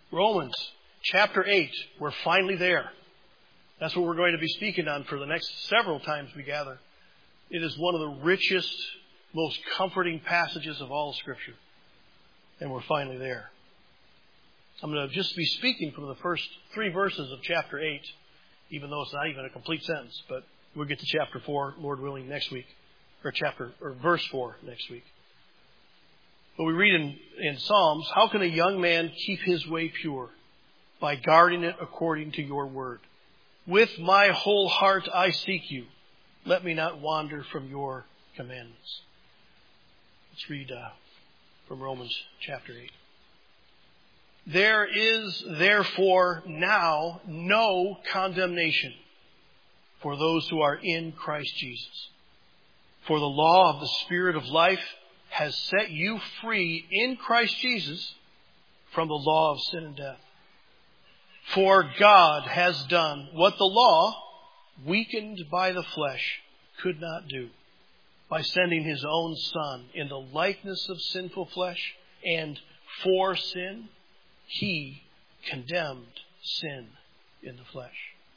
Romans chapter 8. We're finally there. That's what we're going to be speaking on for the next several times we gather. It is one of the richest, most comforting passages of all Scripture. And we're finally there. I'm going to just be speaking from the first 3 verses of chapter 8, even though it's not even a complete sentence. But we'll get to chapter 4, Lord willing, next week. Or verse 4 next week. But we read in Psalms, how can a young man keep his way pure? By guarding it according to your word. With my whole heart I seek you. Let me not wander from your commandments. Let's read from Romans chapter 8. There is therefore now no condemnation for those who are in Christ Jesus. For the law of the Spirit of life has set you free in Christ Jesus from the law of sin and death. For God has done what the law, weakened by the flesh, could not do, by sending His own Son in the likeness of sinful flesh, and for sin, He condemned sin in the flesh.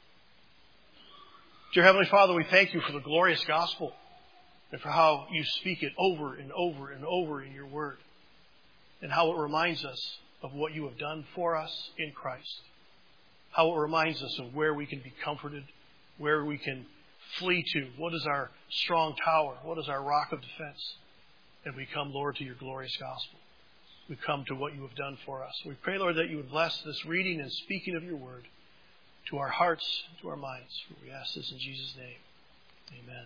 Dear Heavenly Father, we thank you for the glorious gospel and for how you speak it over and over and over in your word, and how it reminds us of what you have done for us in Christ. How it reminds us of where we can be comforted, where we can flee to. What is our strong tower? What is our rock of defense? And we come, Lord, to your glorious gospel. We come to what you have done for us. We pray, Lord, that you would bless this reading and speaking of your word to our hearts, to our minds. For we ask this in Jesus' name. Amen.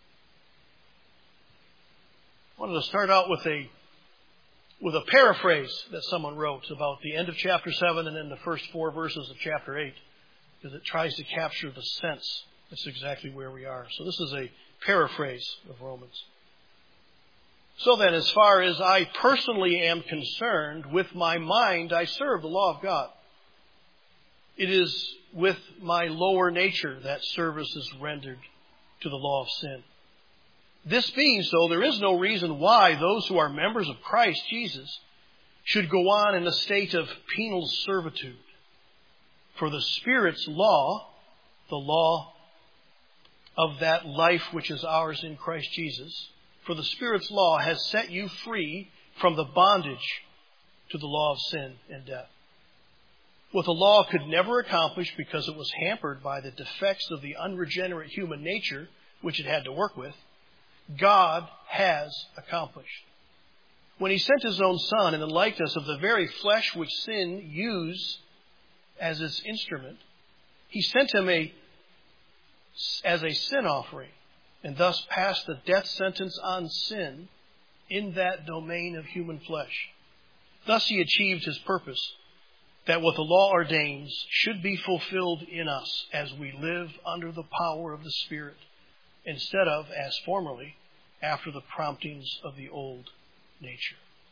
I wanted to start out with a paraphrase that someone wrote about the end of chapter 7 and then the first 4 verses of chapter 8, because it tries to capture the sense. That's exactly where we are. So this is a paraphrase of Romans. So then, as far as I personally am concerned, with my mind I serve the law of God. It is with my lower nature that service is rendered to the law of sin. This being so, there is no reason why those who are members of Christ Jesus should go on in a state of penal servitude. For the Spirit's law, the law of that life which is ours in Christ Jesus, for the Spirit's law has set you free from the bondage to the law of sin and death. What the law could never accomplish because it was hampered by the defects of the unregenerate human nature which it had to work with, God has accomplished. When He sent His own Son in the likeness of the very flesh which sin used as its instrument, He sent Him as a sin offering, and thus passed the death sentence on sin in that domain of human flesh. Thus He achieved His purpose, that what the law ordains should be fulfilled in us as we live under the power of the Spirit, instead of, as formerly, after the promptings of the old nature.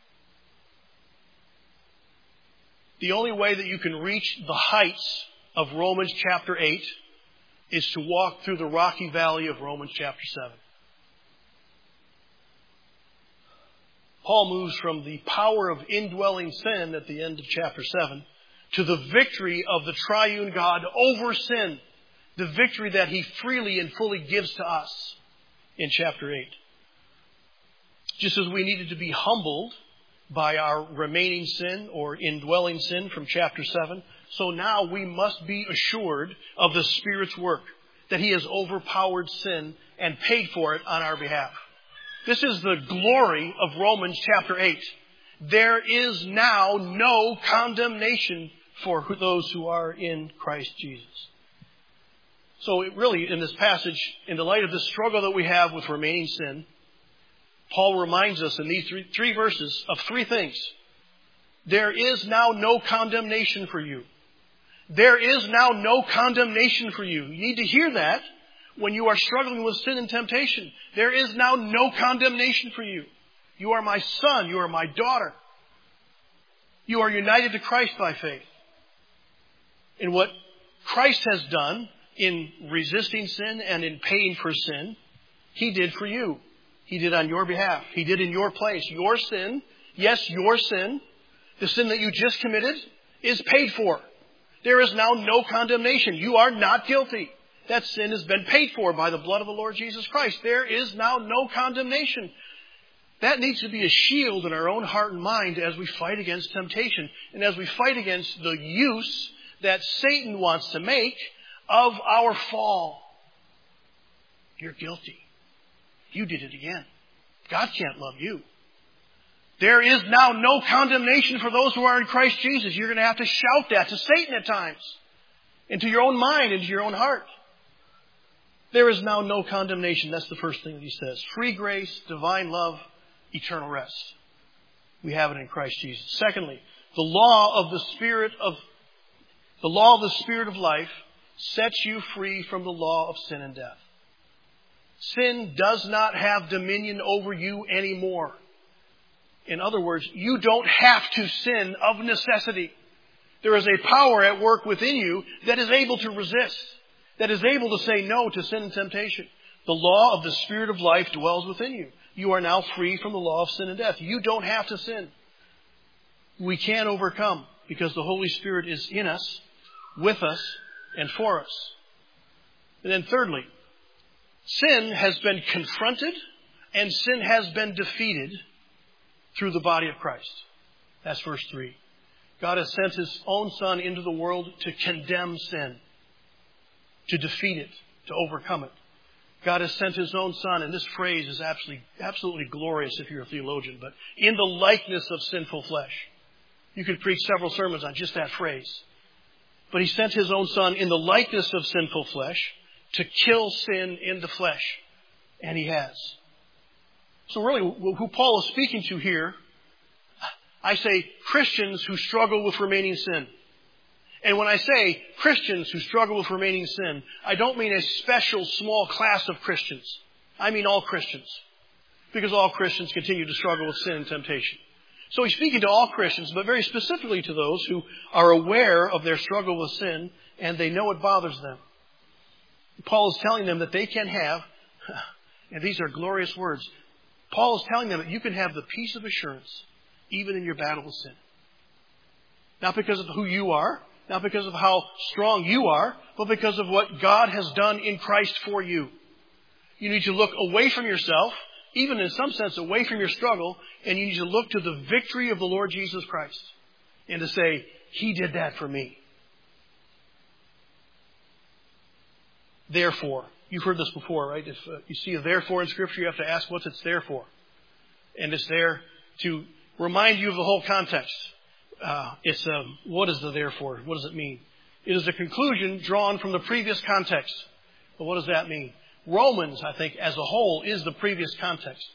The only way that you can reach the heights of Romans chapter 8 is to walk through the rocky valley of Romans chapter 7. Paul moves from the power of indwelling sin at the end of chapter 7 to the victory of the triune God over sin, the victory that He freely and fully gives to us in chapter 8. Just as we needed to be humbled by our remaining sin or indwelling sin from chapter 7, so now we must be assured of the Spirit's work, that He has overpowered sin and paid for it on our behalf. This is the glory of Romans chapter 8. There is now no condemnation for those who are in Christ Jesus. So it really, in this passage, in the light of the struggle that we have with remaining sin, Paul reminds us in these three verses of 3 things. There is now no condemnation for you. There is now no condemnation for you. You need to hear that when you are struggling with sin and temptation. There is now no condemnation for you. You are my son. You are my daughter. You are united to Christ by faith. And what Christ has done in resisting sin and in paying for sin, He did for you. He did on your behalf. He did in your place. Your sin, yes, your sin, the sin that you just committed, is paid for. There is now no condemnation. You are not guilty. That sin has been paid for by the blood of the Lord Jesus Christ. There is now no condemnation. That needs to be a shield in our own heart and mind as we fight against temptation and as we fight against the use that Satan wants to make of our fall. You're guilty. You did it again. God can't love you. There is now no condemnation for those who are in Christ Jesus. You're going to have to shout that to Satan at times, into your own mind, into your own heart. There is now no condemnation. That's the first thing that he says. Free grace, divine love, eternal rest. We have it in Christ Jesus. Secondly, the law of the Spirit of life sets you free from the law of sin and death. Sin does not have dominion over you anymore. In other words, you don't have to sin of necessity. There is a power at work within you that is able to resist, that is able to say no to sin and temptation. The law of the Spirit of life dwells within you. You are now free from the law of sin and death. You don't have to sin. We can overcome because the Holy Spirit is in us, with us, and for us. And then thirdly, sin has been confronted and sin has been defeated through the body of Christ. That's verse 3. God has sent His own Son into the world to condemn sin, to defeat it, to overcome it. God has sent His own Son, and this phrase is absolutely glorious if you're a theologian, but in the likeness of sinful flesh. You could preach several sermons on just that phrase. But He sent His own Son in the likeness of sinful flesh to kill sin in the flesh. And He has. So really, who Paul is speaking to here, I say Christians who struggle with remaining sin. And when I say Christians who struggle with remaining sin, I don't mean a special small class of Christians. I mean all Christians. Because all Christians continue to struggle with sin and temptation. So he's speaking to all Christians, but very specifically to those who are aware of their struggle with sin and they know it bothers them. Paul is telling them that they can have, and these are glorious words, Paul is telling them that you can have the peace of assurance even in your battle with sin. Not because of who you are, not because of how strong you are, but because of what God has done in Christ for you. You need to look away from yourself, even in some sense away from your struggle, and you need to look to the victory of the Lord Jesus Christ and to say, He did that for me. Therefore, you've heard this before, right? If you see a therefore in Scripture, you have to ask what's it's there for. And it's there to remind you of the whole context. What is the therefore? What does it mean? It is a conclusion drawn from the previous context. But what does that mean? Romans, I think, as a whole, is the previous context.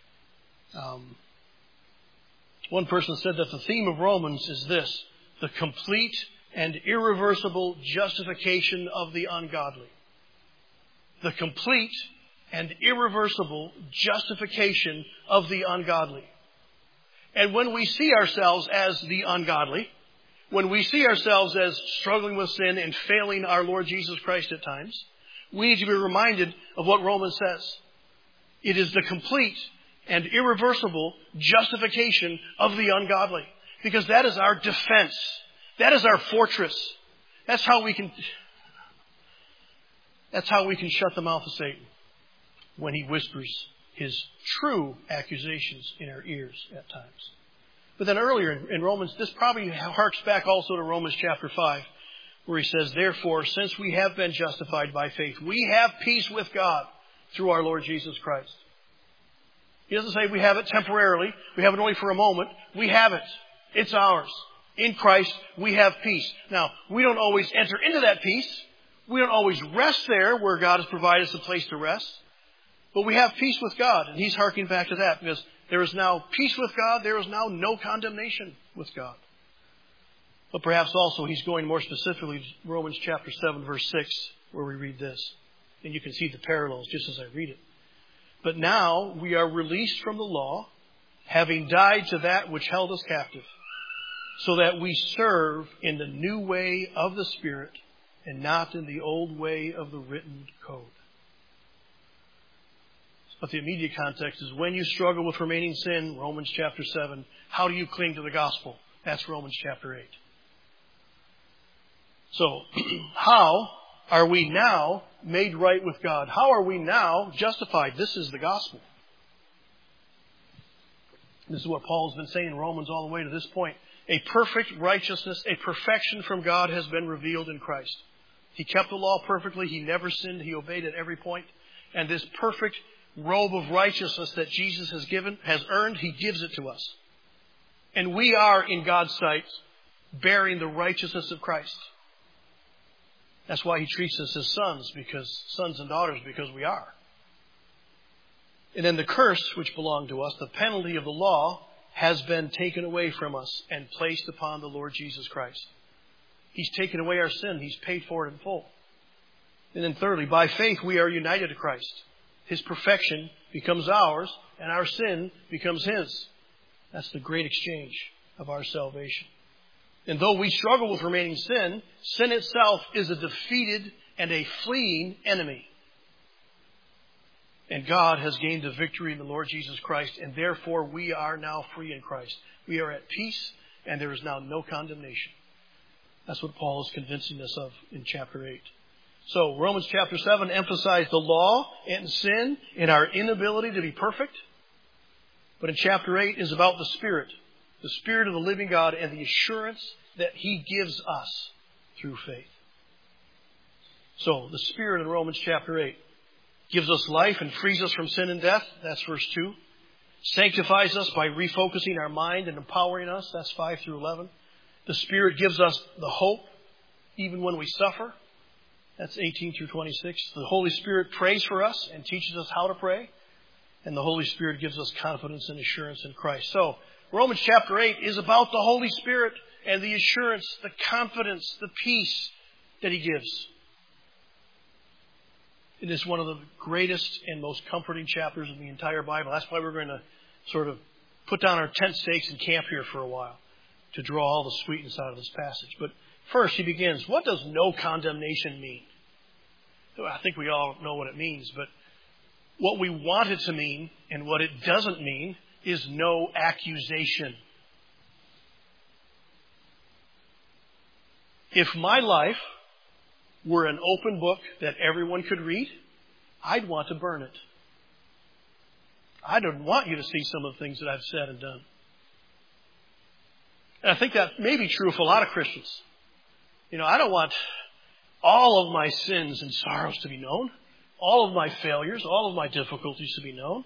One person said that the theme of Romans is this: the complete and irreversible justification of the ungodly. The complete and irreversible justification of the ungodly. And when we see ourselves as the ungodly, when we see ourselves as struggling with sin and failing our Lord Jesus Christ at times, we need to be reminded of what Romans says. It is the complete and irreversible justification of the ungodly. Because that is our defense. That is our fortress. That's how we can shut the mouth of Satan when he whispers his true accusations in our ears at times. But then earlier in Romans, this probably harks back also to Romans chapter 5, where he says, therefore, since we have been justified by faith, we have peace with God through our Lord Jesus Christ. He doesn't say we have it temporarily. We have it only for a moment. We have it. It's ours. In Christ, we have peace. Now, we don't always enter into that peace. We don't always rest there where God has provided us a place to rest. But we have peace with God. And he's harking back to that because there is now peace with God. There is now no condemnation with God. But perhaps also he's going more specifically to Romans chapter 7, verse 6, where we read this. And you can see the parallels just as I read it. But now we are released from the law, having died to that which held us captive, so that we serve in the new way of the Spirit and not in the old way of the written code. But the immediate context is when you struggle with remaining sin, Romans chapter 7, how do you cling to the gospel? That's Romans chapter 8. So, how are we now made right with God? How are we now justified? This is the gospel. This is what Paul has been saying in Romans all the way to this point. A perfect righteousness, a perfection from God has been revealed in Christ. He kept the law perfectly. He never sinned. He obeyed at every point. And this perfect robe of righteousness that Jesus has earned, He gives it to us. And we are, in God's sight, bearing the righteousness of Christ. That's why He treats us as sons and daughters, because we are. And then the curse which belonged to us, the penalty of the law, has been taken away from us and placed upon the Lord Jesus Christ. He's taken away our sin. He's paid for it in full. And then thirdly, by faith we are united to Christ. His perfection becomes ours, and our sin becomes His. That's the great exchange of our salvation. And though we struggle with remaining sin, sin itself is a defeated and a fleeing enemy. And God has gained the victory in the Lord Jesus Christ, and therefore we are now free in Christ. We are at peace, and there is now no condemnation. That's what Paul is convincing us of in chapter 8. So Romans chapter 7 emphasized the law and sin and our inability to be perfect. But in chapter 8 is about the Spirit of the living God, and the assurance that He gives us through faith. So the Spirit in Romans chapter 8 gives us life and frees us from sin and death. That's verse 2. Sanctifies us by refocusing our mind and empowering us. That's 5 through 11. The Spirit gives us the hope even when we suffer. That's 18 through 26. The Holy Spirit prays for us and teaches us how to pray. And the Holy Spirit gives us confidence and assurance in Christ. So, Romans chapter 8 is about the Holy Spirit and the assurance, the confidence, the peace that He gives. It is one of the greatest and most comforting chapters in the entire Bible. That's why we're going to sort of put down our tent stakes and camp here for a while to draw all the sweetness out of this passage. But first he begins, what does no condemnation mean? I think we all know what it means, but what we want it to mean and what it doesn't mean is no accusation. If my life were an open book that everyone could read, I'd want to burn it. I don't want you to see some of the things that I've said and done. And I think that may be true for a lot of Christians. I don't want all of my sins and sorrows to be known, all of my failures, all of my difficulties to be known.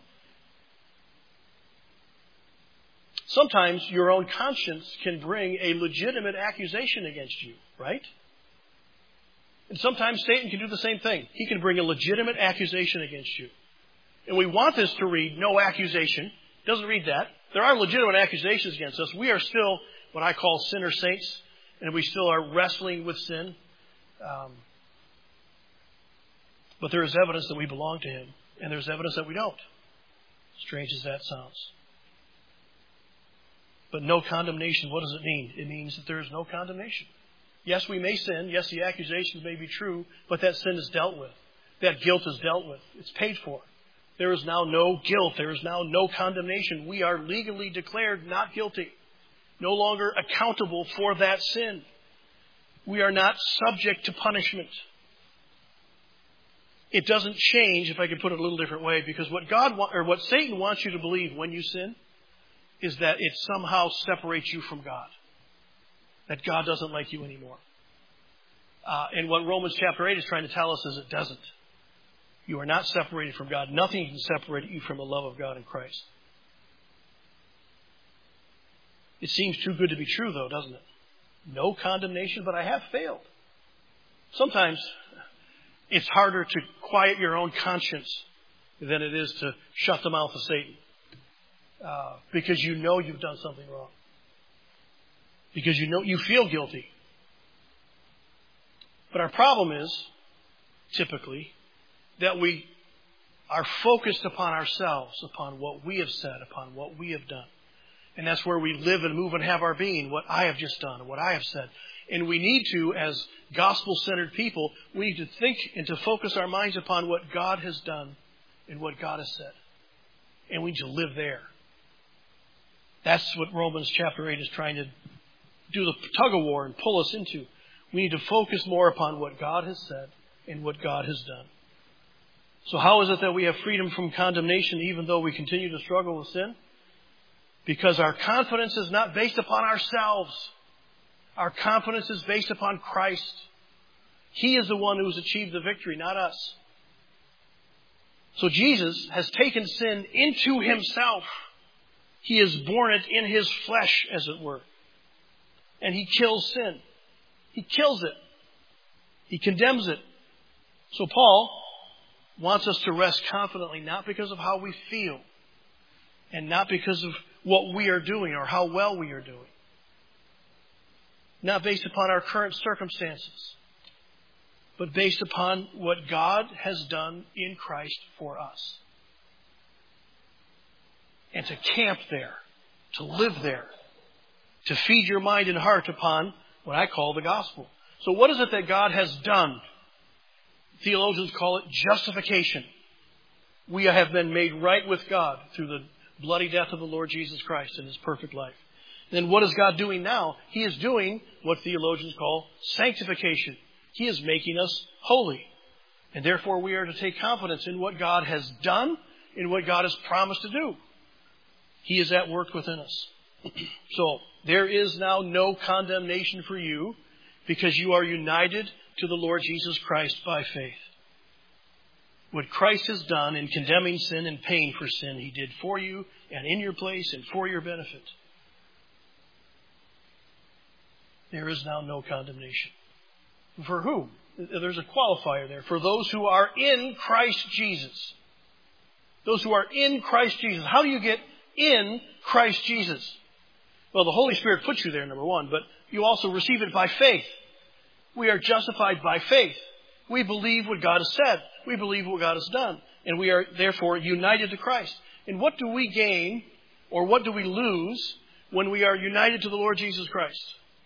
Sometimes your own conscience can bring a legitimate accusation against you, right? And sometimes Satan can do the same thing. He can bring a legitimate accusation against you. And we want this to read no accusation. It doesn't read that. There are legitimate accusations against us. We are still what I call sinner saints, and we still are wrestling with sin. But there is evidence that we belong to Him, and there's evidence that we don't. Strange as that sounds. But no condemnation, what does it mean? It means that there is no condemnation. Yes, we may sin. Yes, the accusations may be true, but that sin is dealt with. That guilt is dealt with. It's paid for. There is now no guilt. There is now no condemnation. We are legally declared not guilty. No longer accountable for that sin. We are not subject to punishment. It doesn't change, if I could put it a little different way, because what Satan wants you to believe when you sin is that it somehow separates you from God. That God doesn't like you anymore. And what Romans chapter 8 is trying to tell us is it doesn't. You are not separated from God. Nothing can separate you from the love of God in Christ. It seems too good to be true, though, doesn't it? No condemnation, but I have failed. Sometimes it's harder to quiet your own conscience than it is to shut the mouth of Satan. Because you know you've done something wrong. Because you know you feel guilty. But our problem is, typically, that we are focused upon ourselves, upon what we have said, upon what we have done. And that's where we live and move and have our being, what I have just done, what I have said. And we need to, as gospel-centered people, we need to think and to focus our minds upon what God has done and what God has said. And we need to live there. That's what Romans chapter 8 is trying to do the tug-of-war and pull us into. We need to focus more upon what God has said and what God has done. So how is it that we have freedom from condemnation even though we continue to struggle with sin? Because our confidence is not based upon ourselves. Our confidence is based upon Christ. He is the one who has achieved the victory, not us. So Jesus has taken sin into himself. He has borne it in his flesh, as it were. And he kills sin. He kills it. He condemns it. So Paul wants us to rest confidently, not because of how we feel, and not because of what we are doing or how well we are doing. Not based upon our current circumstances, but based upon what God has done in Christ for us. And to camp there, to live there, to feed your mind and heart upon what I call the gospel. So what is it that God has done? Theologians call it justification. We have been made right with God through the bloody death of the Lord Jesus Christ in his perfect life. Then what is God doing now? He is doing what theologians call sanctification. He is making us holy. And therefore we are to take confidence in what God has done, in what God has promised to do. He is at work within us. So there is now no condemnation for you because you are united to the Lord Jesus Christ by faith. What Christ has done in condemning sin and paying for sin, he did for you and in your place and for your benefit. There is now no condemnation. For whom? There's a qualifier there. For those who are in Christ Jesus. Those who are in Christ Jesus. How do you get in Christ Jesus? Well, the Holy Spirit puts you there, number one, but you also receive it by faith. We are justified by faith. We believe what God has said. We believe what God has done. And we are therefore united to Christ. And what do we gain or what do we lose when we are united to the Lord Jesus Christ?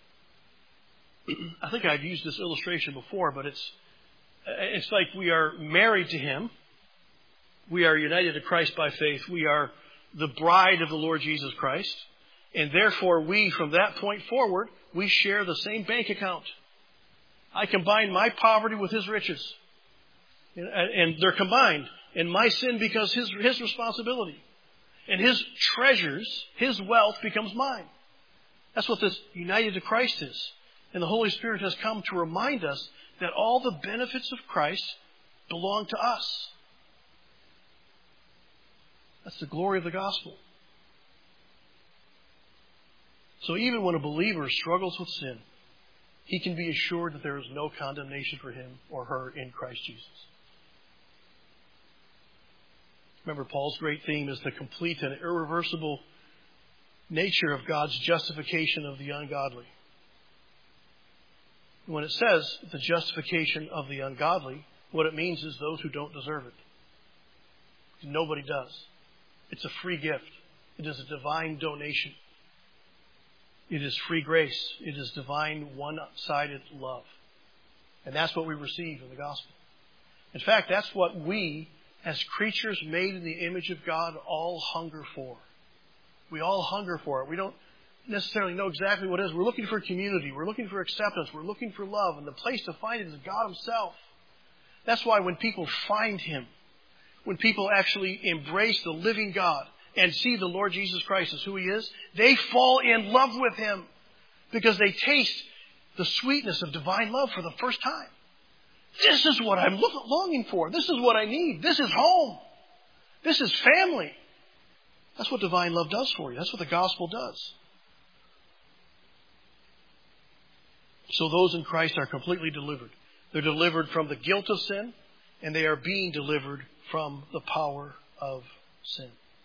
I think I've used this illustration before, but it's like we are married to him. We are united to Christ by faith. We are the bride of the Lord Jesus Christ. And therefore we, from that point forward, we share the same bank account. I combine my poverty with his riches. And they're combined. And my sin becomes his responsibility. And his treasures, his wealth becomes mine. That's what this united to Christ is. And the Holy Spirit has come to remind us that all the benefits of Christ belong to us. That's the glory of the gospel. So even when a believer struggles with sin, he can be assured that there is no condemnation for him or her in Christ Jesus. Remember, Paul's great theme is the complete and irreversible nature of God's justification of the ungodly. When it says the justification of the ungodly, what it means is those who don't deserve it. Nobody does. It's a free gift. It is a divine donation. It is free grace. It is divine one-sided love. And that's what we receive in the gospel. In fact, that's what we, as creatures made in the image of God, all hunger for. We all hunger for it. We don't necessarily know exactly what it is. We're looking for community. We're looking for acceptance. We're looking for love. And the place to find it is God himself. That's why when people find him, when people actually embrace the living God and see the Lord Jesus Christ as who he is, they fall in love with him because they taste the sweetness of divine love for the first time. This is what I'm longing for. This is what I need. This is home. This is family. That's what divine love does for you. That's what the gospel does. So those in Christ are completely delivered. They're delivered from the guilt of sin, and they are being delivered from the power of sin.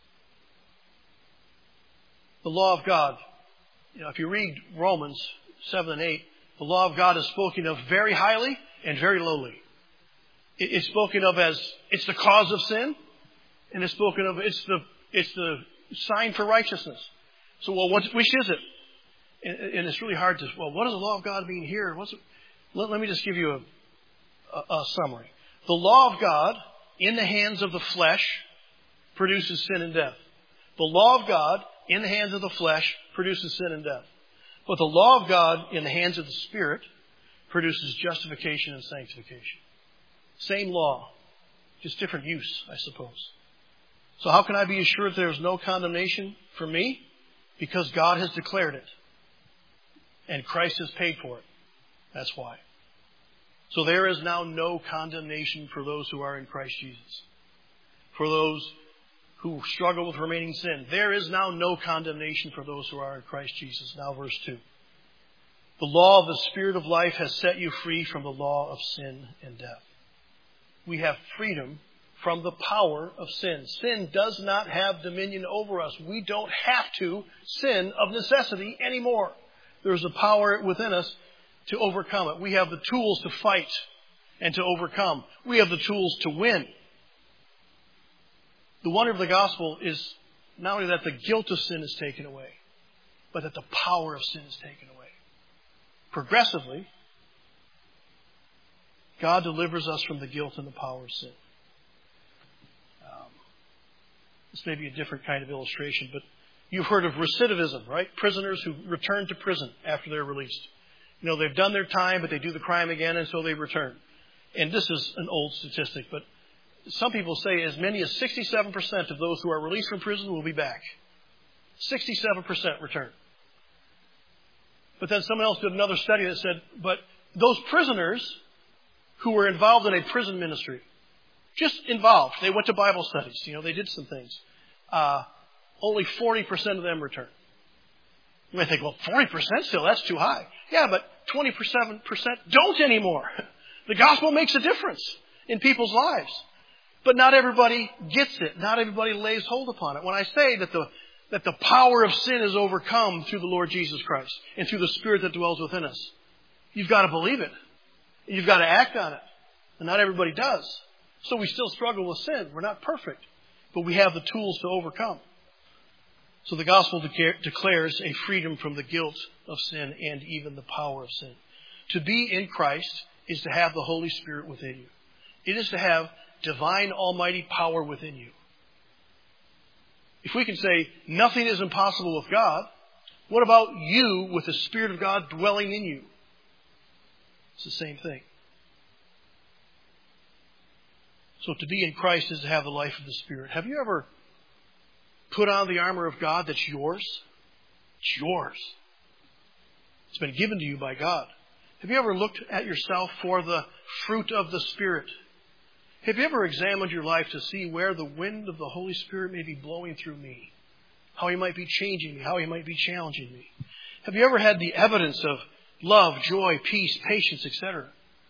The law of God. If you read Romans 7 and 8, the law of God is spoken of very highly and very lowly. It's spoken of as it's the cause of sin, and it's spoken of it's the sign for righteousness. So, which is it? And it's really hard to, what does the law of God mean here? Let me just give you a summary. The law of God in the hands of the flesh produces sin and death. The law of God in the hands of the flesh produces sin and death. But the law of God in the hands of the Spirit produces justification and sanctification. Same law, just different use, I suppose. So how can I be assured there is no condemnation for me? Because God has declared it. And Christ has paid for it. That's why. So there is now no condemnation for those who are in Christ Jesus. For those who struggle with remaining sin. There is now no condemnation for those who are in Christ Jesus. Now verse 2. The law of the Spirit of life has set you free from the law of sin and death. We have freedom from the power of sin. Sin does not have dominion over us. We don't have to sin of necessity anymore. There's a power within us to overcome it. We have the tools to fight and to overcome. We have the tools to win. The wonder of the gospel is not only that the guilt of sin is taken away, but that the power of sin is taken away. Progressively, God delivers us from the guilt and the power of sin. This may be a different kind of illustration, but you've heard of recidivism, right? Prisoners who return to prison after they're released. You know, they've done their time, but they do the crime again, and so they return. And this is an old statistic, but some people say as many as 67% of those who are released from prison will be back. 67% return. But then someone else did another study that said, but those prisoners who were involved in a prison ministry, just involved, they went to Bible studies, they did some things, only 40% of them return. You might think, well, 40% still, that's too high. Yeah, but 27% don't anymore. The gospel makes a difference in people's lives. But not everybody gets it. Not everybody lays hold upon it. When I say that the power of sin is overcome through the Lord Jesus Christ and through the Spirit that dwells within us, you've got to believe it. You've got to act on it. And not everybody does. So we still struggle with sin. We're not perfect. But we have the tools to overcome. So the gospel declares a freedom from the guilt of sin and even the power of sin. To be in Christ is to have the Holy Spirit within you. It is to have divine almighty power within you. If we can say nothing is impossible with God, what about you with the Spirit of God dwelling in you? It's the same thing. So to be in Christ is to have the life of the Spirit. Have you ever put on the armor of God that's yours? It's yours. It's been given to you by God. Have you ever looked at yourself for the fruit of the Spirit? Have you ever examined your life to see where the wind of the Holy Spirit may be blowing through me? How He might be changing me? How He might be challenging me? Have you ever had the evidence of love, joy, peace, patience, etc.?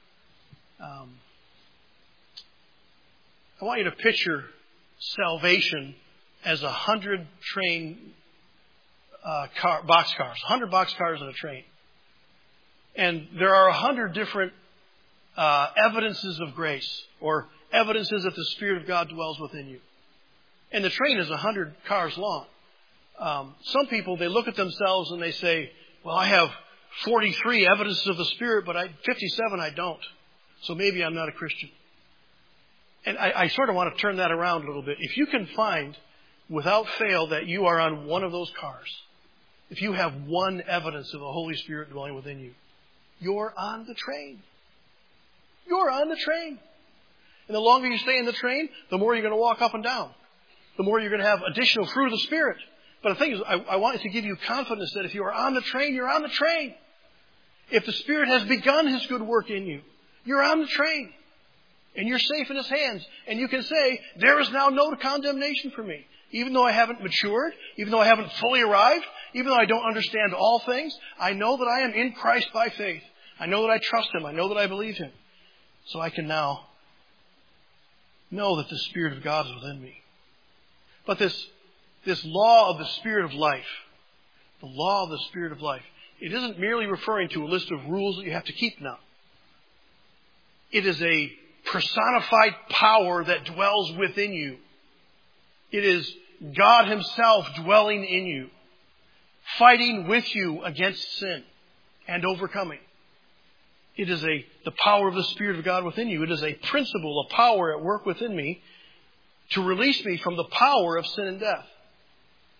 I want you to picture salvation as 100 train boxcars, 100 boxcars in a train. And there are 100 different evidences of grace, or evidences that the Spirit of God dwells within you. And the train is 100 cars long. Some people, they look at themselves and they say, well, I have 43 evidences of the Spirit, but 57 I don't. So maybe I'm not a Christian. And I sort of want to turn that around a little bit. If you can find, without fail, that you are on one of those cars, if you have one evidence of the Holy Spirit dwelling within you, you're on the train. You're on the train. And the longer you stay in the train, the more you're going to walk up and down. The more you're going to have additional fruit of the Spirit. But the thing is, I want to give you confidence that if you are on the train, you're on the train. If the Spirit has begun His good work in you, you're on the train. And you're safe in His hands. And you can say, there is now no condemnation for me. Even though I haven't matured, even though I haven't fully arrived, even though I don't understand all things, I know that I am in Christ by faith. I know that I trust Him. I know that I believe Him. So I can now know that the Spirit of God is within me. But this law of the Spirit of life, the law of the Spirit of life, it isn't merely referring to a list of rules that you have to keep now. It is a personified power that dwells within you. It is God Himself dwelling in you, fighting with you against sin and overcoming. It is the power of the Spirit of God within you. It is a principle, a power at work within me to release me from the power of sin and death.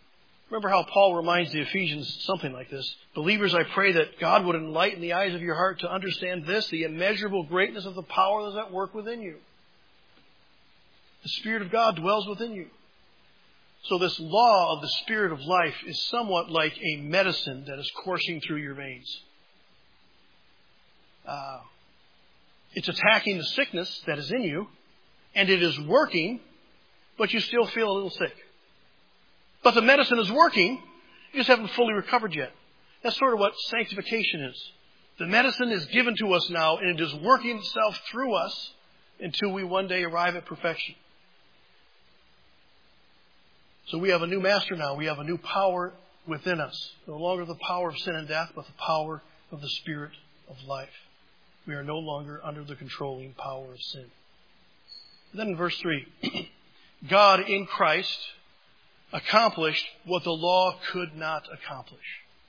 Remember how Paul reminds the Ephesians something like this. Believers, I pray that God would enlighten the eyes of your heart to understand this, the immeasurable greatness of the power that is at work within you. The Spirit of God dwells within you. So this law of the Spirit of life is somewhat like a medicine that is coursing through your veins. It's attacking the sickness that is in you, and it is working, but you still feel a little sick. But the medicine is working, you just haven't fully recovered yet. That's sort of what sanctification is. The medicine is given to us now, and it is working itself through us until we one day arrive at perfection. So we have a new master now. We have a new power within us. No longer the power of sin and death, but the power of the Spirit of life. We are no longer under the controlling power of sin. And then in verse 3, God in Christ accomplished what the law could not accomplish.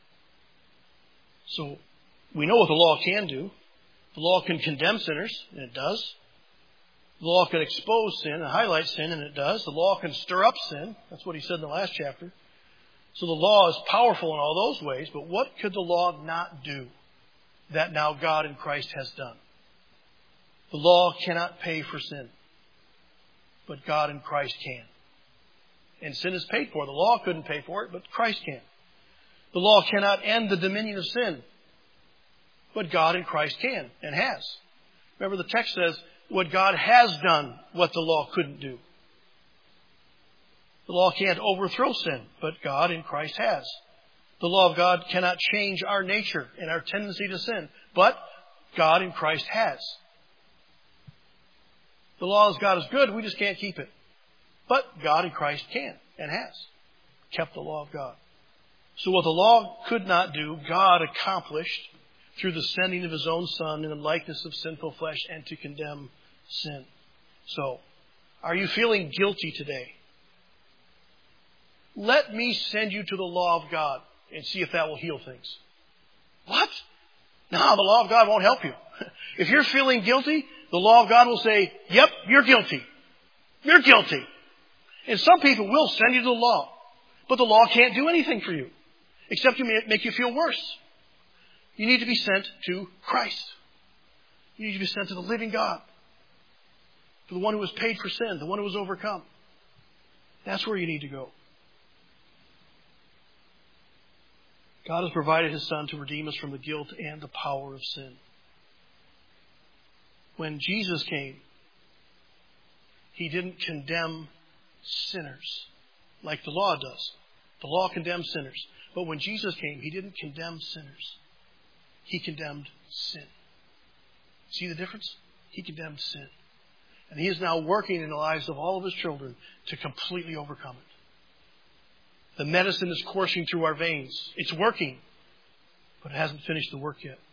So we know what the law can do. The law can condemn sinners, and it does. The law can expose sin and highlight sin, and it does. The law can stir up sin. That's what he said in the last chapter. So the law is powerful in all those ways, but what could the law not do that now God in Christ has done? The law cannot pay for sin, but God in Christ can. And sin is paid for. The law couldn't pay for it, but Christ can. The law cannot end the dominion of sin, but God in Christ can and has. Remember, the text says, what God has done, what the law couldn't do. The law can't overthrow sin, but God in Christ has. The law of God cannot change our nature and our tendency to sin, but God in Christ has. The law of God is good, we just can't keep it. But God in Christ can and has kept the law of God. So what the law could not do, God accomplished through the sending of His own Son in the likeness of sinful flesh and to condemn sin. So, are you feeling guilty today? Let me send you to the law of God and see if that will heal things. What? No, the law of God won't help you. If you're feeling guilty, the law of God will say, yep, you're guilty. You're guilty. And some people will send you to the law. But the law can't do anything for you, except to make you feel worse. You need to be sent to Christ. You need to be sent to the living God. To the one who was paid for sin, the one who was overcome. That's where you need to go. God has provided His Son to redeem us from the guilt and the power of sin. When Jesus came, He didn't condemn sinners like the law does. The law condemns sinners. But when Jesus came, He didn't condemn sinners. He condemned sin. See the difference? He condemned sin. And He is now working in the lives of all of His children to completely overcome it. The medicine is coursing through our veins. It's working, but it hasn't finished the work yet.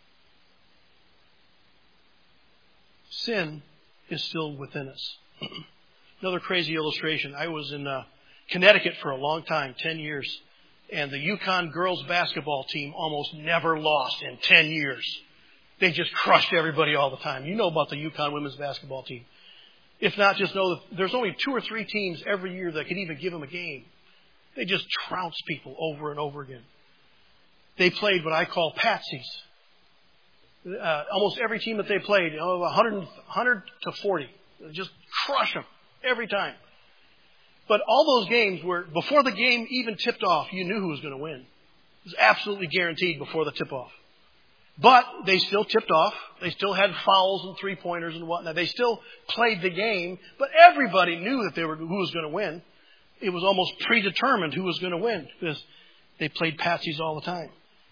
Sin is still within us. Another crazy illustration. I was in Connecticut for a long time, 10 years. And the Yukon girls basketball team almost never lost in 10 years. They just crushed everybody all the time. You know about the Yukon women's basketball team. If not, just know that there's only 2 or 3 teams every year that can even give them a game. They just trounce people over and over again. They played what I call patsies. Almost every team that they played, 100 to 40. Just crush them every time. But all those games were, before the game even tipped off, you knew who was going to win. It was absolutely guaranteed before the tip-off. But they still tipped off. They still had fouls and three-pointers and whatnot. They still played the game. But everybody knew that who was going to win. It was almost predetermined who was going to win because they played patsies all the time.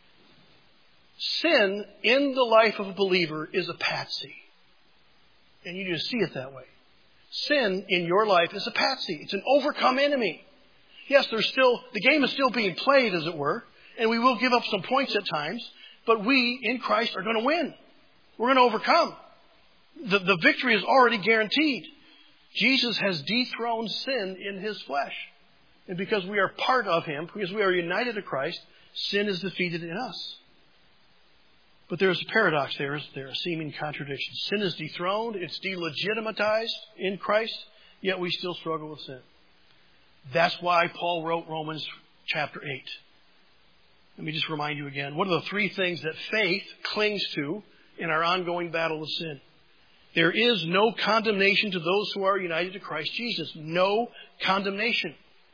Sin in the life of a believer is a patsy. And you need to see it that way. Sin in your life is a patsy. It's an overcome enemy. Yes, the game is still being played, as it were, and we will give up some points at times, but we, in Christ, are going to win. We're going to overcome. The victory is already guaranteed. Jesus has dethroned sin in His flesh. And because we are part of Him, because we are united to Christ, sin is defeated in us. But there's a paradox there. There are seeming contradictions. Sin is dethroned. It's delegitimatized in Christ. Yet we still struggle with sin. That's why Paul wrote Romans chapter 8. Let me just remind you again. What are the three things that faith clings to in our ongoing battle with sin? There is no condemnation to those who are united to Christ Jesus. No condemnation.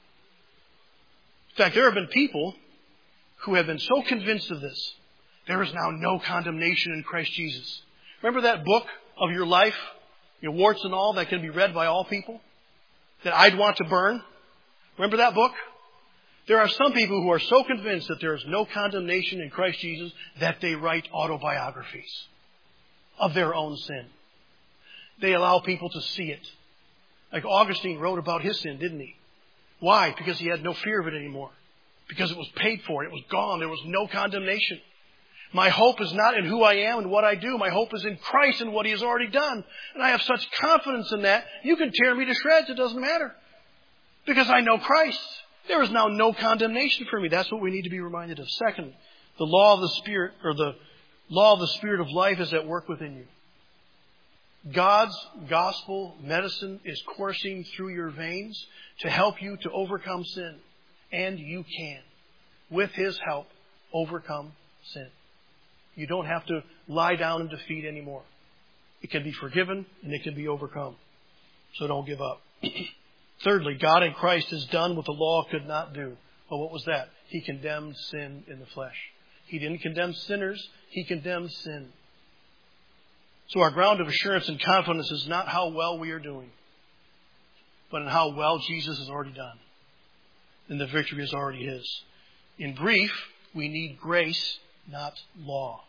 In fact, there have been people who have been so convinced of this. There is now no condemnation in Christ Jesus. Remember that book of your life, your warts and all, that can be read by all people? That I'd want to burn? Remember that book? There are some people who are so convinced that there is no condemnation in Christ Jesus that they write autobiographies of their own sin. They allow people to see it. Like Augustine wrote about his sin, didn't he? Why? Because he had no fear of it anymore. Because it was paid for. It was gone. There was no condemnation. My hope is not in who I am and what I do. My hope is in Christ and what He has already done. And I have such confidence in that, you can tear me to shreds. It doesn't matter. Because I know Christ. There is now no condemnation for me. That's what we need to be reminded of. Second, the law of the Spirit, or the law of the Spirit of life is at work within you. God's gospel medicine is coursing through your veins to help you to overcome sin. And you can, with His help, overcome sin. You don't have to lie down in defeat anymore. It can be forgiven and it can be overcome. So don't give up. Thirdly, God in Christ has done what the law could not do. Well, what was that? He condemned sin in the flesh. He didn't condemn sinners. He condemned sin. So our ground of assurance and confidence is not how well we are doing, but in how well Jesus has already done. And the victory is already His. In brief, we need grace, not law.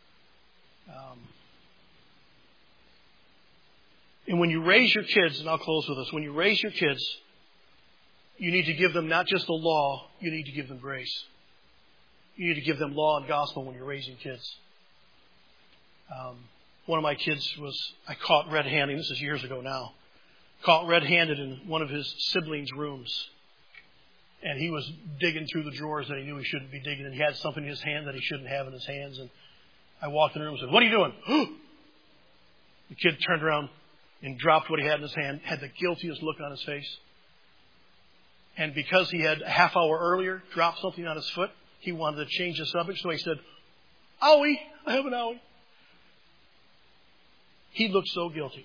And when you raise your kids, and I'll close with this, when you raise your kids, you need to give them not just the law, you need to give them grace. You need to give them law and gospel when you're raising kids. One of my kids I caught red-handed, this is years ago now, caught red-handed in one of his siblings' rooms. And he was digging through the drawers that he knew he shouldn't be digging. And he had something in his hand that he shouldn't have in his hands. And I walked in the room and said, "What are you doing?" The kid turned around and dropped what he had in his hand, had the guiltiest look on his face. And because he had a half hour earlier dropped something on his foot, he wanted to change the subject. So he said, "Owie, I have an owie." He looked so guilty.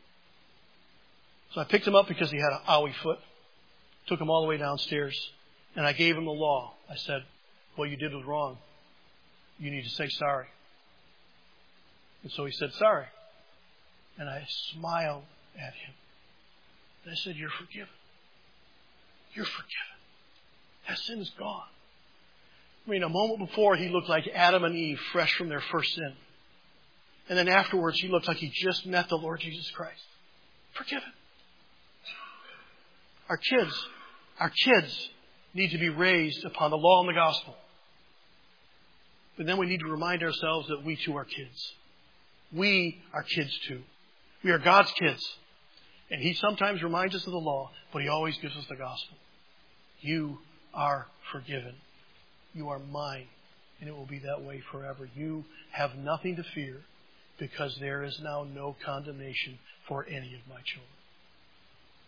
So I picked him up because he had an owie foot. Took him all the way downstairs, and I gave him the law. I said, "What you did was wrong. You need to say sorry." And so he said sorry. And I smiled at him. And I said, "You're forgiven. You're forgiven. That sin is gone." I mean, a moment before, he looked like Adam and Eve, fresh from their first sin. And then afterwards, he looked like he just met the Lord Jesus Christ. Forgiven. Our kids need to be raised upon the law and the gospel. But then we need to remind ourselves that we too are kids. We are kids too. We are God's kids. And He sometimes reminds us of the law, but He always gives us the gospel. You are forgiven. You are mine. And it will be that way forever. You have nothing to fear because there is now no condemnation for any of my children.